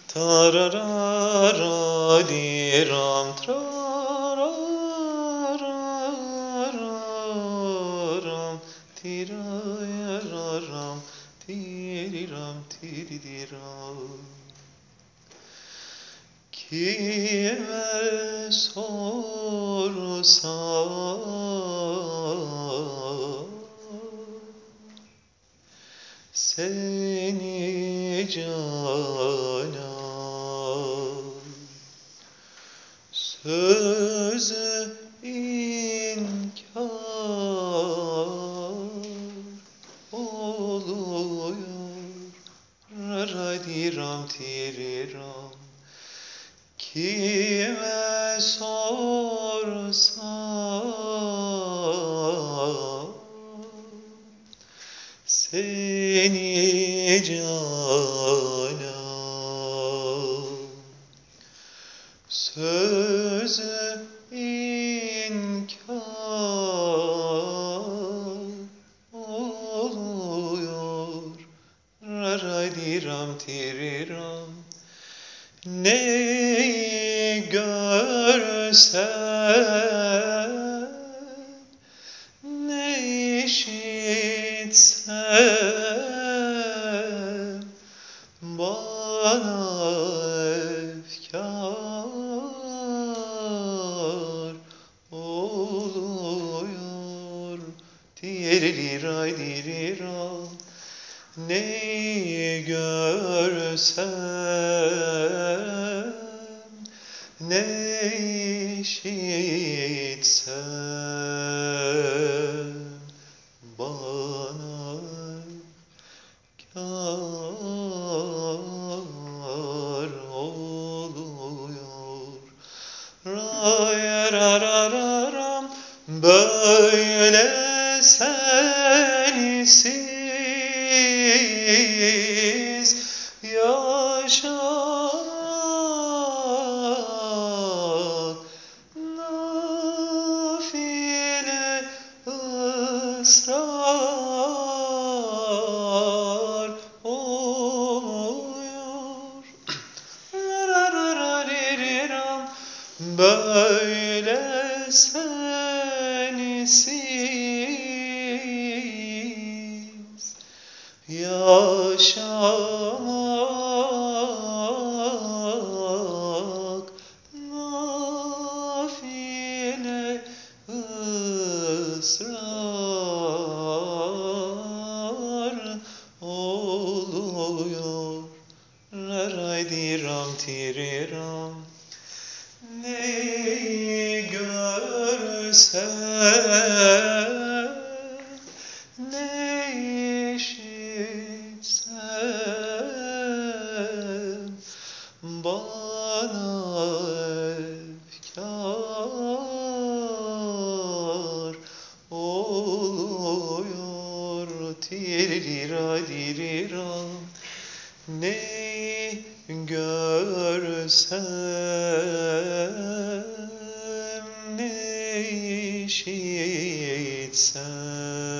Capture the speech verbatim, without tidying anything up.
Tarararaliram trararararam tirayararam tiriram tiriram. Kime sorsam seni canan, sözü inkar oluyor. Radiram tiriram. Kime sorsam seni canan, sözü inkar oluyor. Radiram tiriram. Neyi görsem, ne işitsem bana efkar oluyor. Diriliray diriram. Neyi görsem, ne işitsem bana kâr oluyor. Rayarararam, böyle sensiz yaşamak nafile ısrar oluyor. Rarararariram, böyle sensiz yaşamak nafile ısrar oluyor. Raraydiram tiriram. Neyi görsem, ne işitsem bana efkar oluyor. Tirira diriram. Neyi görsem, ne işitsem, bana efkar oluyor. Radiram tiriram. Neyi görsem, ne işitsem bana efkar oluyor. Tirira diriram. Neyi görsem, ne işitsem bana efkar oluyor. Radiram tiriram. Neyi görsem, ne işitsem bana efkar oluyor. Tirira diriram. Neyi görsem, ne işitsem bana efkar oluyor.